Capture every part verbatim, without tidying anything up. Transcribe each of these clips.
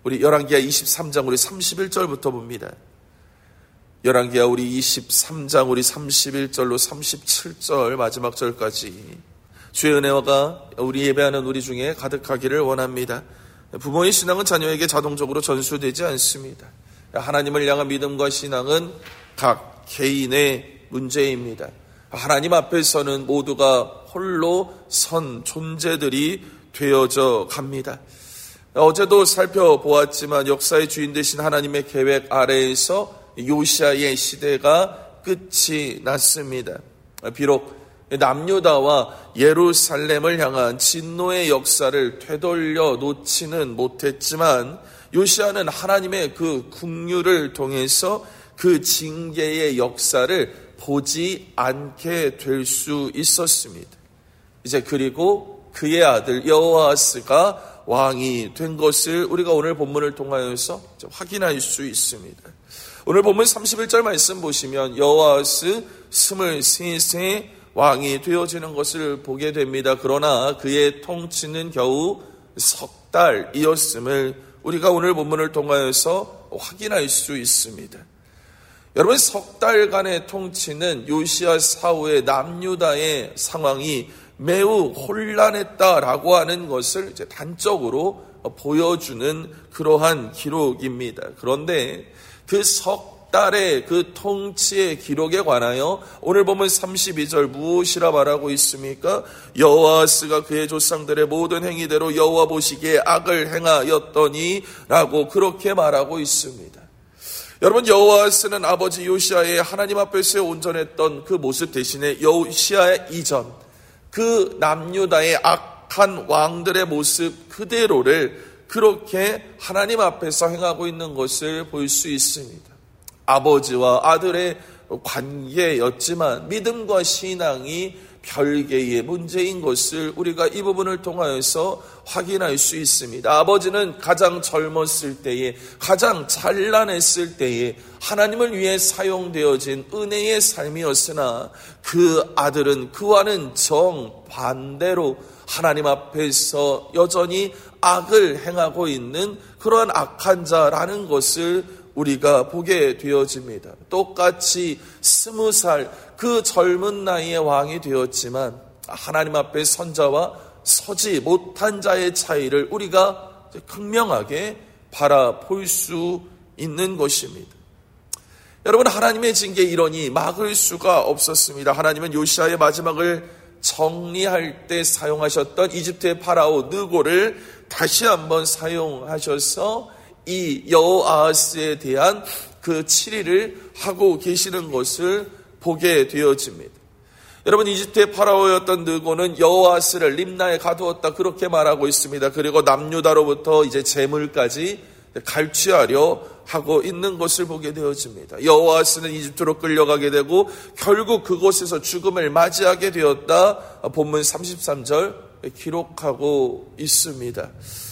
우리 열왕기하 이십삼 장 우리 삼십일 절부터 봅니다. 열왕기하 우리 이십삼 장 우리 삼십일 절로 삼십칠 절 마지막 절까지 주의 은혜가 우리 예배하는 우리 중에 가득하기를 원합니다. 부모의 신앙은 자녀에게 자동적으로 전수되지 않습니다. 하나님을 향한 믿음과 신앙은 각 개인의 문제입니다. 하나님 앞에서는 모두가 홀로 선 존재들이 되어져 갑니다. 어제도 살펴보았지만 역사의 주인 되신 하나님의 계획 아래에서 요시아의 시대가 끝이 났습니다. 비록 남유다와 예루살렘을 향한 진노의 역사를 되돌려 놓지는 못했지만 요시아는 하나님의 그 긍휼을 통해서 그 징계의 역사를 보지 않게 될 수 있었습니다. 이제 그리고 그의 아들 여호아스가 왕이 된 것을 우리가 오늘 본문을 통하여서 확인할 수 있습니다. 오늘 본문 삼십일 절 말씀 보시면 여호아스 스물세 세 왕이 되어지는 것을 보게 됩니다. 그러나 그의 통치는 겨우 석 달이었음을 우리가 오늘 본문을 통하여서 확인할 수 있습니다. 여러분, 석 달간의 통치는 요시아 사후의 남유다의 상황이 매우 혼란했다라고 하는 것을 이제 단적으로 보여주는 그러한 기록입니다. 그런데 그 석 달의 그 통치의 기록에 관하여 오늘 보면 삼십이 절 무엇이라 말하고 있습니까? 여호아스가 그의 조상들의 모든 행위대로 여호와 보시기에 악을 행하였더니 라고 그렇게 말하고 있습니다. 여러분, 여호아스는 아버지 요시아의 하나님 앞에서 온전했던 그 모습 대신에 요시아 이전 그 남유다의 악한 왕들의 모습 그대로를 그렇게 하나님 앞에서 행하고 있는 것을 볼 수 있습니다. 아버지와 아들의 관계였지만 믿음과 신앙이 별개의 문제인 것을 우리가 이 부분을 통하여서 확인할 수 있습니다. 아버지는 가장 젊었을 때에, 가장 찬란했을 때에 하나님을 위해 사용되어진 은혜의 삶이었으나 그 아들은 그와는 정반대로 하나님 앞에서 여전히 악을 행하고 있는 그러한 악한 자라는 것을 우리가 보게 되어집니다. 똑같이 스무 살 그 젊은 나이에 왕이 되었지만 하나님 앞에 선자와 서지 못한 자의 차이를 우리가 극명하게 바라볼 수 있는 것입니다. 여러분, 하나님의 징계 이러니 막을 수가 없었습니다. 하나님은 요시아의 마지막을 정리할 때 사용하셨던 이집트의 파라오 느고를 다시 한번 사용하셔서 이 여호아스에 대한 그 치리를 하고 계시는 것을 보게 되어집니다. 여러분, 이집트의 파라오였던 느고는 여호아스를 림나에 가두었다 그렇게 말하고 있습니다. 그리고 남유다로부터 이제 재물까지 갈취하려 하고 있는 것을 보게 되어집니다. 여호아스는 이집트로 끌려가게 되고 결국 그곳에서 죽음을 맞이하게 되었다. 본문 삼십삼 절 기록하고 있습니다.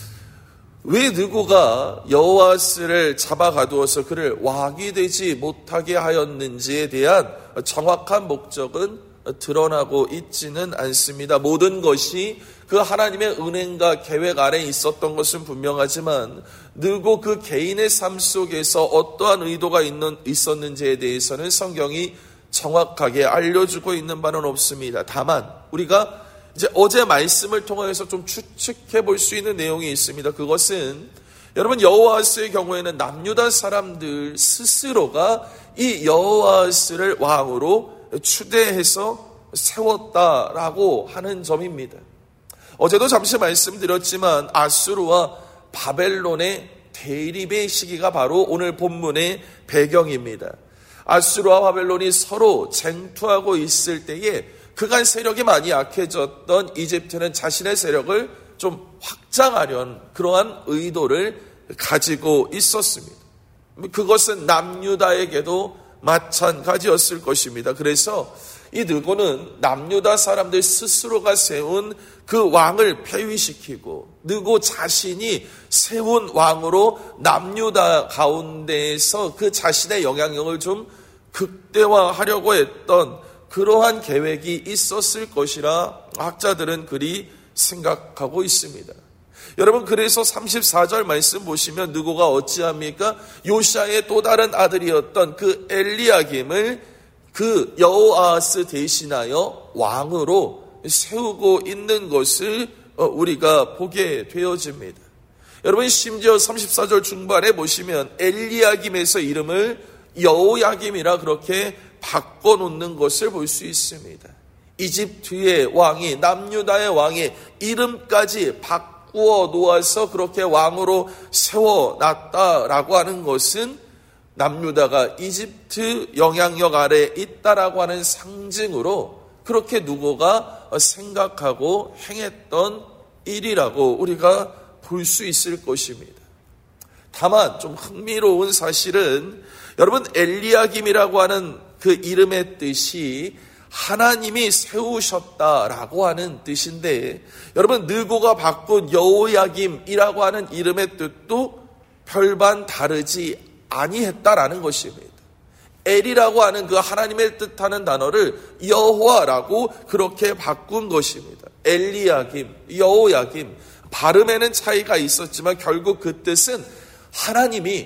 왜 느고가 여호아스를 잡아 가두어서 그를 왕이 되지 못하게 하였는지에 대한 정확한 목적은 드러나고 있지는 않습니다. 모든 것이 그 하나님의 은행과 계획 아래 있었던 것은 분명하지만 느고 그 개인의 삶 속에서 어떠한 의도가 있는, 있었는지에 대해서는 성경이 정확하게 알려주고 있는 바는 없습니다. 다만 우리가 이제 어제 말씀을 통해서 좀 추측해 볼 수 있는 내용이 있습니다. 그것은 여러분, 여호아스의 경우에는 남유다 사람들 스스로가 이 여호아스를 왕으로 추대해서 세웠다라고 하는 점입니다. 어제도 잠시 말씀드렸지만 아수르와 바벨론의 대립의 시기가 바로 오늘 본문의 배경입니다. 아수르와 바벨론이 서로 쟁투하고 있을 때에 그간 세력이 많이 약해졌던 이집트는 자신의 세력을 좀 확장하려는 그러한 의도를 가지고 있었습니다. 그것은 남유다에게도 마찬가지였을 것입니다. 그래서 이 느고는 남유다 사람들 스스로가 세운 그 왕을 폐위시키고 느고 자신이 세운 왕으로 남유다 가운데에서 그 자신의 영향력을 좀 극대화하려고 했던 그러한 계획이 있었을 것이라 학자들은 그리 생각하고 있습니다. 여러분, 그래서 삼십사 절 말씀 보시면 느고가 어찌합니까? 요시아의 또 다른 아들이었던 그 엘리야김을 그 여호아하스 대신하여 왕으로 세우고 있는 것을 우리가 보게 되어집니다. 여러분, 심지어 삼십사 절 중반에 보시면 엘리야김에서 이름을 여호야김이라 그렇게 바꿔놓는 것을 볼 수 있습니다. 이집트의 왕이, 남유다의 왕이 이름까지 바꾸어 놓아서 그렇게 왕으로 세워놨다라고 하는 것은 남유다가 이집트 영향력 아래에 있다라고 하는 상징으로 그렇게 누구가 생각하고 행했던 일이라고 우리가 볼 수 있을 것입니다. 다만 좀 흥미로운 사실은 여러분, 엘리야김이라고 하는 그 이름의 뜻이 하나님이 세우셨다라고 하는 뜻인데, 여러분, 느고가 바꾼 여호야김이라고 하는 이름의 뜻도 별반 다르지 아니했다라는 것입니다. 엘이라고 하는 그 하나님의 뜻하는 단어를 여호와라고 그렇게 바꾼 것입니다. 엘리야김, 여호야김, 발음에는 차이가 있었지만 결국 그 뜻은 하나님이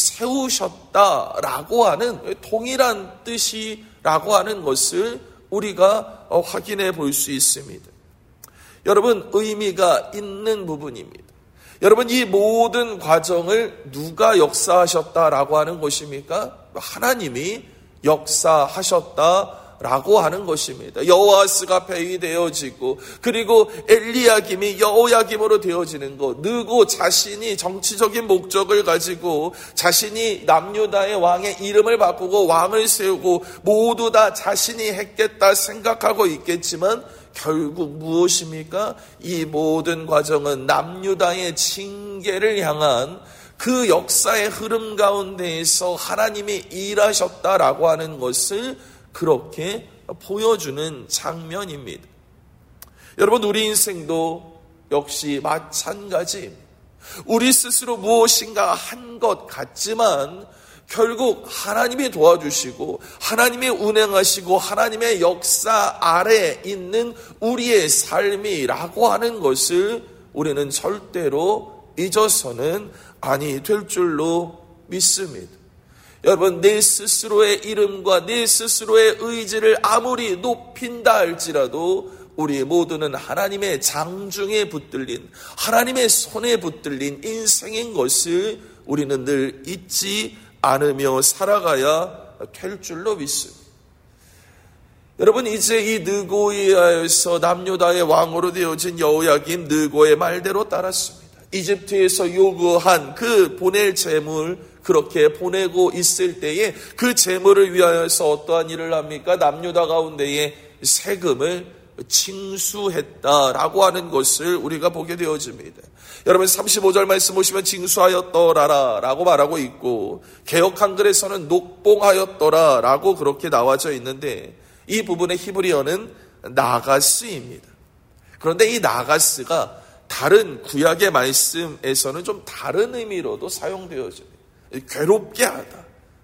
세우셨다라고 하는 동일한 뜻이라고 하는 것을 우리가 확인해 볼 수 있습니다. 여러분, 의미가 있는 부분입니다. 여러분, 이 모든 과정을 누가 역사하셨다라고 하는 것입니까? 하나님이 역사하셨다라고 하는 것입니다. 여호아스가 폐위되어지고, 그리고 엘리야김이 여호야김으로 되어지는 것, 느고 자신이 정치적인 목적을 가지고 자신이 남유다의 왕의 이름을 바꾸고 왕을 세우고 모두 다 자신이 했겠다 생각하고 있겠지만 결국 무엇입니까? 이 모든 과정은 남유다의 징계를 향한 그 역사의 흐름 가운데에서 하나님이 일하셨다라고 하는 것을 그렇게 보여주는 장면입니다. 여러분, 우리 인생도 역시 마찬가지입니다. 우리 스스로 무엇인가 한 것 같지만 결국 하나님이 도와주시고 하나님이 운행하시고 하나님의 역사 아래에 있는 우리의 삶이라고 하는 것을 우리는 절대로 잊어서는 아니 될 줄로 믿습니다. 여러분, 내 스스로의 이름과 내 스스로의 의지를 아무리 높인다 할지라도 우리 모두는 하나님의 장중에 붙들린, 하나님의 손에 붙들린 인생인 것을 우리는 늘 잊지 않으며 살아가야 될 줄로 믿습니다. 여러분, 이제 이 느고에 의하여서 남유다의 왕으로 되어진 여호야김, 느고의 말대로 따랐습니다. 이집트에서 요구한 그 보낼 재물, 그렇게 보내고 있을 때에 그 재물을 위하여서 어떠한 일을 합니까? 남유다 가운데에 세금을 징수했다라고 하는 것을 우리가 보게 되어집니다. 여러분, 삼십오 절 말씀 보시면 징수하였더라라 라고 말하고 있고, 개역 한글에서는 녹봉하였더라 라고 그렇게 나와져 있는데, 이 부분의 히브리어는 나가스입니다. 그런데 이 나가스가 다른 구약의 말씀에서는 좀 다른 의미로도 사용되어집니다. 괴롭게 하다,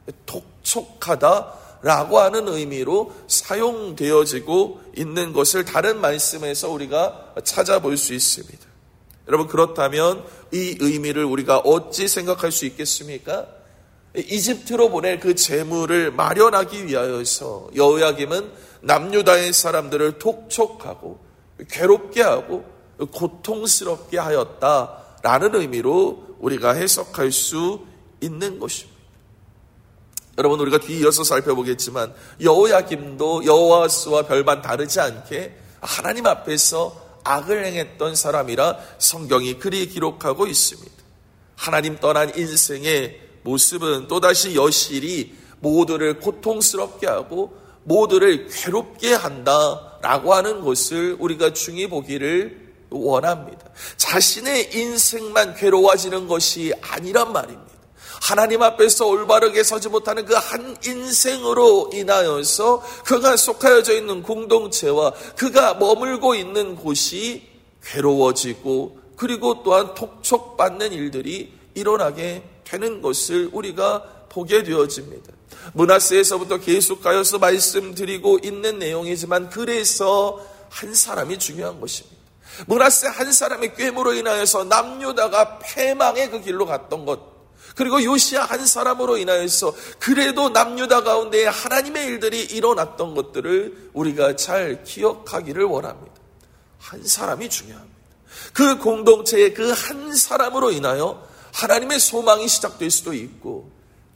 독촉하다 라고 하는 의미로 사용되어지고 있는 것을 다른 말씀에서 우리가 찾아볼 수 있습니다. 여러분, 그렇다면 이 의미를 우리가 어찌 생각할 수 있겠습니까? 이집트로 보낼 그 재물을 마련하기 위하여서 여호야김은 남유다의 사람들을 독촉하고 괴롭게 하고 고통스럽게 하였다라는 의미로 우리가 해석할 수 있는 것입니다. 여러분, 우리가 뒤이어서 살펴보겠지만 여호야김도 여호아스와 별반 다르지 않게 하나님 앞에서 악을 행했던 사람이라 성경이 그리 기록하고 있습니다. 하나님 떠난 인생의 모습은 또다시 여실히 모두를 고통스럽게 하고 모두를 괴롭게 한다라고 하는 것을 우리가 중히 보기를 원합니다. 자신의 인생만 괴로워지는 것이 아니란 말입니다. 하나님 앞에서 올바르게 서지 못하는 그 한 인생으로 인하여서 그가 속하여져 있는 공동체와 그가 머물고 있는 곳이 괴로워지고, 그리고 또한 독촉받는 일들이 일어나게 되는 것을 우리가 보게 되어집니다. 므낫세에서부터 계속하여서 말씀드리고 있는 내용이지만 그래서 한 사람이 중요한 것입니다. 므낫세 한 사람의 꾀므로 인하여서 남유다가 패망의 그 길로 갔던 것, 그리고 요시야 한 사람으로 인하여서 그래도 남유다 가운데 하나님의 일들이 일어났던 것들을 우리가 잘 기억하기를 원합니다. 한 사람이 중요합니다. 그 공동체의 그 한 사람으로 인하여 하나님의 소망이 시작될 수도 있고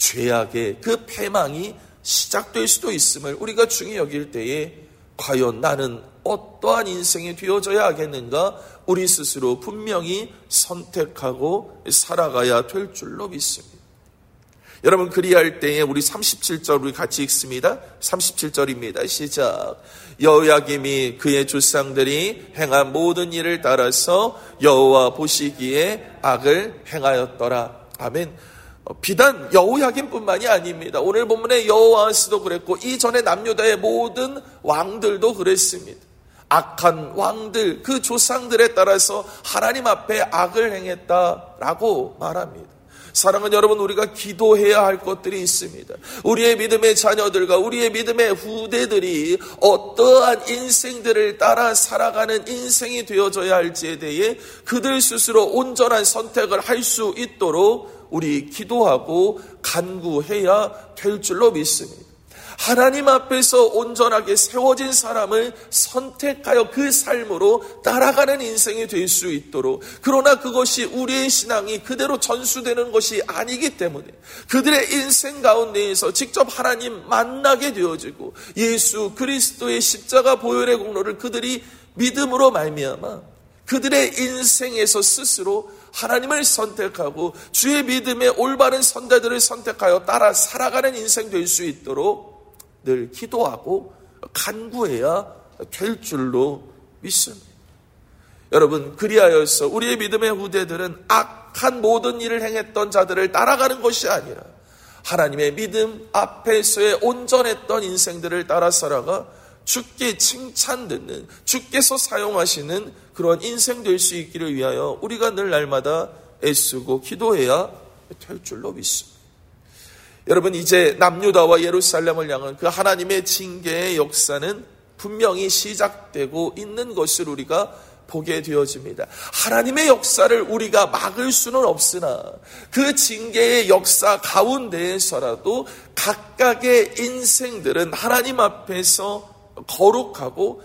죄악의 그 패망이 시작될 수도 있음을 우리가 중히 여길 때에 과연 나는 어떠한 인생이 되어져야 하겠는가, 우리 스스로 분명히 선택하고 살아가야 될 줄로 믿습니다. 여러분, 그리할 때에 우리 삼십칠 절 우리 같이 읽습니다. 삼십칠 절입니다. 시작. 여호야김이 그의 조상들이 행한 모든 일을 따라서 여호와 보시기에 악을 행하였더라. 아멘. 비단 여호야김뿐만이 아닙니다. 오늘 본문의 여호아스도 그랬고 이전에 남유다의 모든 왕들도 그랬습니다. 악한 왕들, 그 조상들에 따라서 하나님 앞에 악을 행했다라고 말합니다. 사랑하는 여러분, 우리가 기도해야 할 것들이 있습니다. 우리의 믿음의 자녀들과 우리의 믿음의 후대들이 어떠한 인생들을 따라 살아가는 인생이 되어져야 할지에 대해 그들 스스로 온전한 선택을 할 수 있도록 우리 기도하고 간구해야 될 줄로 믿습니다. 하나님 앞에서 온전하게 세워진 사람을 선택하여 그 삶으로 따라가는 인생이 될 수 있도록, 그러나 그것이 우리의 신앙이 그대로 전수되는 것이 아니기 때문에 그들의 인생 가운데에서 직접 하나님 만나게 되어지고 예수 그리스도의 십자가 보혈의 공로를 그들이 믿음으로 말미암아 그들의 인생에서 스스로 하나님을 선택하고 주의 믿음의 올바른 선대들을 선택하여 따라 살아가는 인생 될 수 있도록 늘 기도하고 간구해야 될 줄로 믿습니다. 여러분, 그리하여서 우리의 믿음의 후대들은 악한 모든 일을 행했던 자들을 따라가는 것이 아니라 하나님의 믿음 앞에서의 온전했던 인생들을 따라 살아가 주께 칭찬 듣는, 주께서 사용하시는 그런 인생 될 수 있기를 위하여 우리가 늘 날마다 애쓰고 기도해야 될 줄로 믿습니다. 여러분, 이제 남유다와 예루살렘을 향한 그 하나님의 징계의 역사는 분명히 시작되고 있는 것을 우리가 보게 되어집니다. 하나님의 역사를 우리가 막을 수는 없으나 그 징계의 역사 가운데에서라도 각각의 인생들은 하나님 앞에서 거룩하고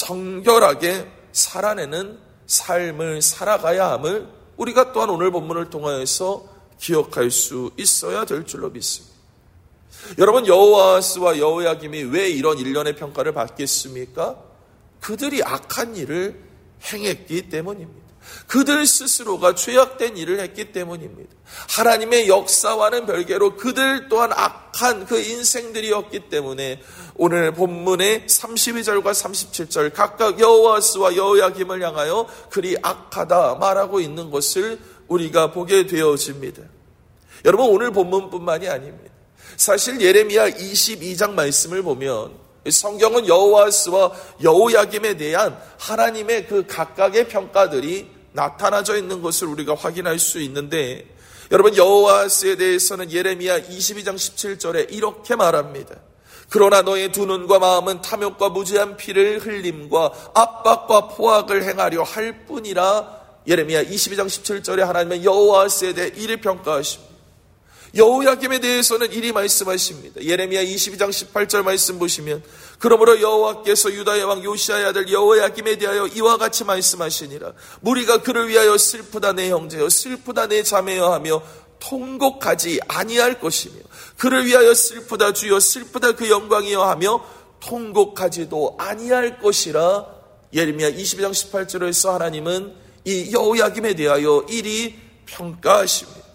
정결하게 살아내는 삶을 살아가야 함을 우리가 또한 오늘 본문을 통하여서 기억할 수 있어야 될 줄로 믿습니다. 여러분, 여호아스와 여호야김이 왜 이런 일련의 평가를 받겠습니까? 그들이 악한 일을 행했기 때문입니다. 그들 스스로가 죄악된 일을 했기 때문입니다. 하나님의 역사와는 별개로 그들 또한 악한 그 인생들이었기 때문에 오늘 본문의 삼십이 절과 삼십칠 절 각각 여호아스와 여호야김을 향하여 그리 악하다 말하고 있는 것을 우리가 보게 되어집니다. 여러분, 오늘 본문뿐만이 아닙니다. 사실 예레미야 이십이 장 말씀을 보면 성경은 여호아스와 여호야김에 대한 하나님의 그 각각의 평가들이 나타나져 있는 것을 우리가 확인할 수 있는데, 여러분, 여호아스에 대해서는 예레미야 이십이 장 십칠 절에 이렇게 말합니다. 그러나 너의 두 눈과 마음은 탐욕과 무지한 피를 흘림과 압박과 포악을 행하려 할 뿐이라. 예레미야 이십이 장 십칠 절에 하나님은 여호아스에 대해 이를 평가하십니다. 여호야김에 대해서는 이리 말씀하십니다. 예레미야 이십이 장 십팔 절 말씀 보시면, 그러므로 여호와께서 유다의 왕 요시아의 아들 여호야김에 대하여 이와 같이 말씀하시니라. 무리가 그를 위하여 슬프다 내 형제여, 슬프다 내 자매여 하며 통곡하지 아니할 것이며, 그를 위하여 슬프다 주여, 슬프다 그 영광이여 하며 통곡하지도 아니할 것이라. 예레미야 이십이 장 십팔 절에서 하나님은 이 여호야김에 대하여 이리 평가하십니다.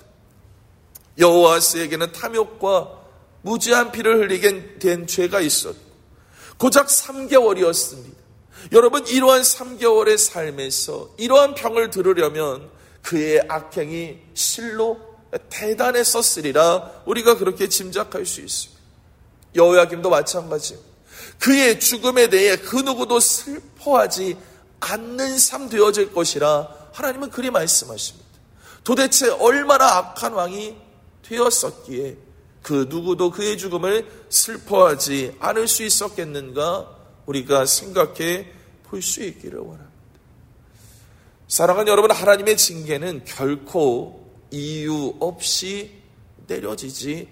여호아스에게는 탐욕과 무지한 피를 흘리게 된 죄가 있었고 고작 삼 개월이었습니다. 여러분, 이러한 삼 개월의 삶에서 이러한 평을 들으려면 그의 악행이 실로 대단했었으리라 우리가 그렇게 짐작할 수 있습니다. 여호야김도 마찬가지입니다. 그의 죽음에 대해 그 누구도 슬퍼하지 않는 삶 되어질 것이라 하나님은 그리 말씀하십니다. 도대체 얼마나 악한 왕이 되었었기에 그 누구도 그의 죽음을 슬퍼하지 않을 수 있었겠는가 우리가 생각해 볼 수 있기를 원합니다. 사랑하는 여러분, 하나님의 징계는 결코 이유 없이 내려지지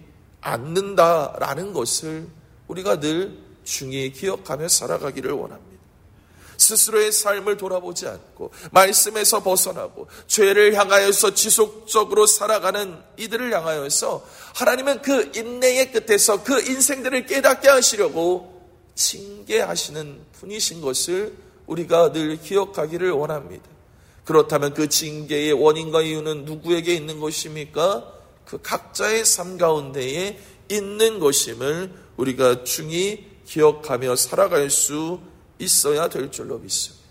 않는다라는 것을 우리가 늘 중히 기억하며 살아가기를 원합니다. 스스로의 삶을 돌아보지 않고 말씀에서 벗어나고 죄를 향하여서 지속적으로 살아가는 이들을 향하여서 하나님은 그 인내의 끝에서 그 인생들을 깨닫게 하시려고 징계하시는 분이신 것을 우리가 늘 기억하기를 원합니다. 그렇다면 그 징계의 원인과 이유는 누구에게 있는 것입니까? 그 각자의 삶 가운데에 있는 것임을 우리가 중히 기억하며 살아갈 수 있어야 될 줄로 믿습니다.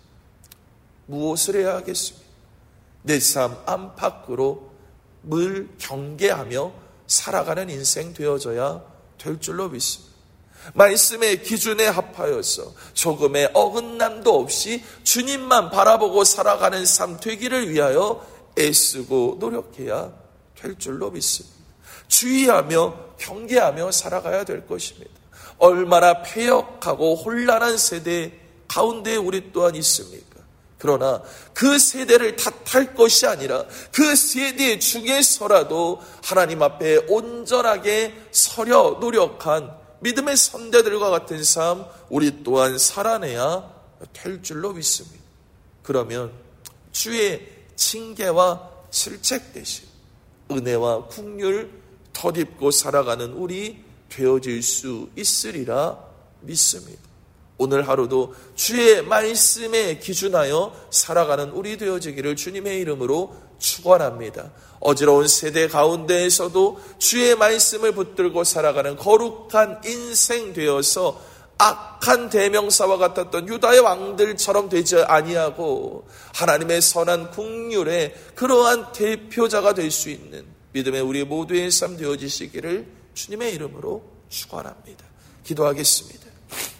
무엇을 해야 하겠습니까? 내 삶 안팎으로 늘 경계하며 살아가는 인생 되어져야 될 줄로 믿습니다. 말씀의 기준에 합하여서 조금의 어긋남도 없이 주님만 바라보고 살아가는 삶 되기를 위하여 애쓰고 노력해야 될 줄로 믿습니다. 주의하며 경계하며 살아가야 될 것입니다. 얼마나 패역하고 혼란한 세대 가운데 우리 또한 있습니까? 그러나 그 세대를 탓할 것이 아니라 그 세대 중에서라도 하나님 앞에 온전하게 서려 노력한 믿음의 선대들과 같은 삶 우리 또한 살아내야 될 줄로 믿습니다. 그러면 주의 징계와 실책 대신 은혜와 긍휼 덧입고 살아가는 우리 되어질 수 있으리라 믿습니다. 오늘 하루도 주의 말씀에 기준하여 살아가는 우리 되어지기를 주님의 이름으로 축원합니다. 어지러운 세대 가운데에서도 주의 말씀을 붙들고 살아가는 거룩한 인생 되어서 악한 대명사와 같았던 유다의 왕들처럼 되지 아니하고 하나님의 선한 긍휼의 그러한 대표자가 될 수 있는 믿음의 우리 모두의 삶 되어지시기를 주님의 이름으로 축원합니다. 기도하겠습니다.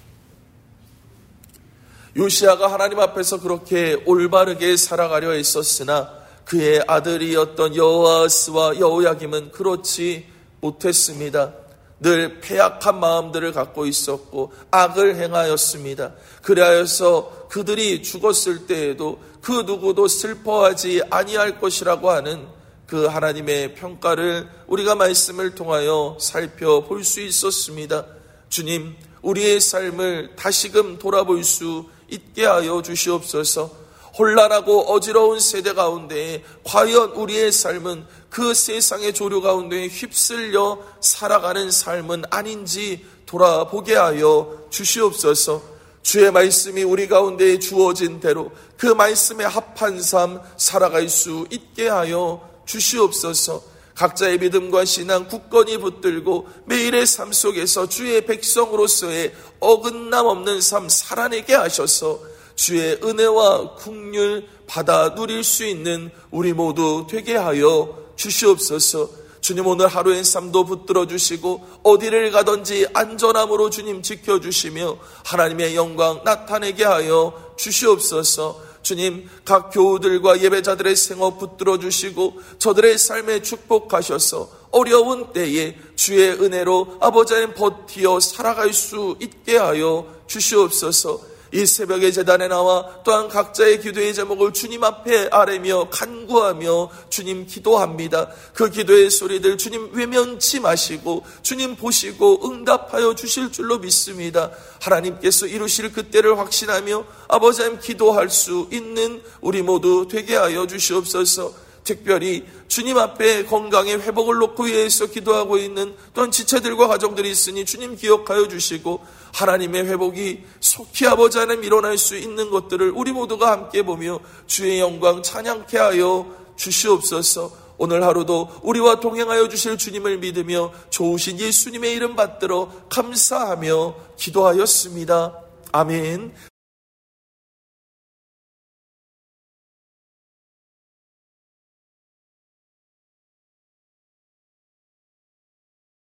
요시아가 하나님 앞에서 그렇게 올바르게 살아가려 했었으나 그의 아들이었던 여호아스와 여호야김은 그렇지 못했습니다. 늘 패약한 마음들을 갖고 있었고 악을 행하였습니다. 그리하여서 그들이 죽었을 때에도 그 누구도 슬퍼하지 아니할 것이라고 하는 그 하나님의 평가를 우리가 말씀을 통하여 살펴볼 수 있었습니다. 주님, 우리의 삶을 다시금 돌아볼 수 있게 하여 주시옵소서. 혼란하고 어지러운 세대 가운데 과연 우리의 삶은 그 세상의 조류 가운데 휩쓸려 살아가는 삶은 아닌지 돌아보게 하여 주시옵소서. 주의 말씀이 우리 가운데 주어진 대로 그 말씀에 합한 삶 살아갈 수 있게 하여 주시옵소서. 각자의 믿음과 신앙 굳건히 붙들고 매일의 삶 속에서 주의 백성으로서의 어긋남 없는 삶 살아내게 하셔서 주의 은혜와 긍휼 받아 누릴 수 있는 우리 모두 되게 하여 주시옵소서. 주님, 오늘 하루의 삶도 붙들어 주시고 어디를 가든지 안전함으로 주님 지켜주시며 하나님의 영광 나타내게 하여 주시옵소서. 주님, 각 교우들과 예배자들의 생업 붙들어 주시고 저들의 삶에 축복하셔서 어려운 때에 주의 은혜로 아버지 하나님 버티어 살아갈 수 있게 하여 주시옵소서. 이 새벽의 제단에 나와 또한 각자의 기도의 제목을 주님 앞에 아뢰며 간구하며 주님 기도합니다. 그 기도의 소리들 주님 외면치 마시고 주님 보시고 응답하여 주실 줄로 믿습니다. 하나님께서 이루실 그때를 확신하며 아버지 하나님 기도할 수 있는 우리 모두 되게 하여 주시옵소서. 특별히 주님 앞에 건강의 회복을 놓고 위해서 기도하고 있는 또한 지체들과 가정들이 있으니 주님 기억하여 주시고 하나님의 회복이 속히 아버지 하나님 일어날 수 있는 것들을 우리 모두가 함께 보며 주의 영광 찬양케 하여 주시옵소서. 오늘 하루도 우리와 동행하여 주실 주님을 믿으며 좋으신 예수님의 이름 받들어 감사하며 기도하였습니다. 아멘.